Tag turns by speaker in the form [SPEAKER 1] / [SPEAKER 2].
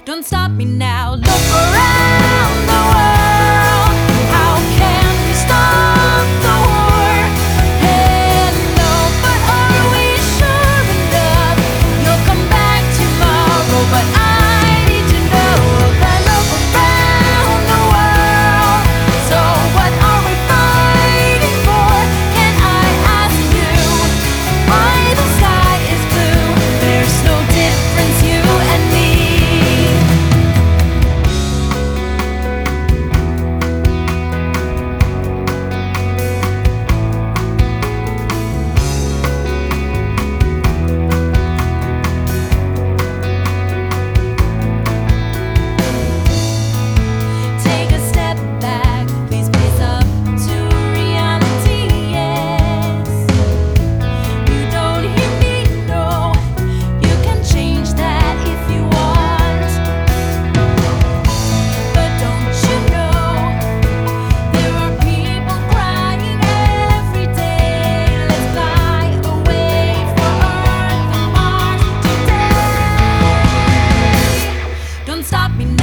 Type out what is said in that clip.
[SPEAKER 1] Don't stop me now. Look around the world. How can we stop the war? Hello, but are we sure enough? You'll come back tomorrow, but I need to know that. Look around the world. So what are we fighting for? Can I ask you why the sky is blue? There's no difference, you and me. Take a step back, please face up to reality, yes. You don't hear me, no. You can change that if you want. But don't you know, there are people crying every day. Let's fly away for Earth and Mars today. Don't stop me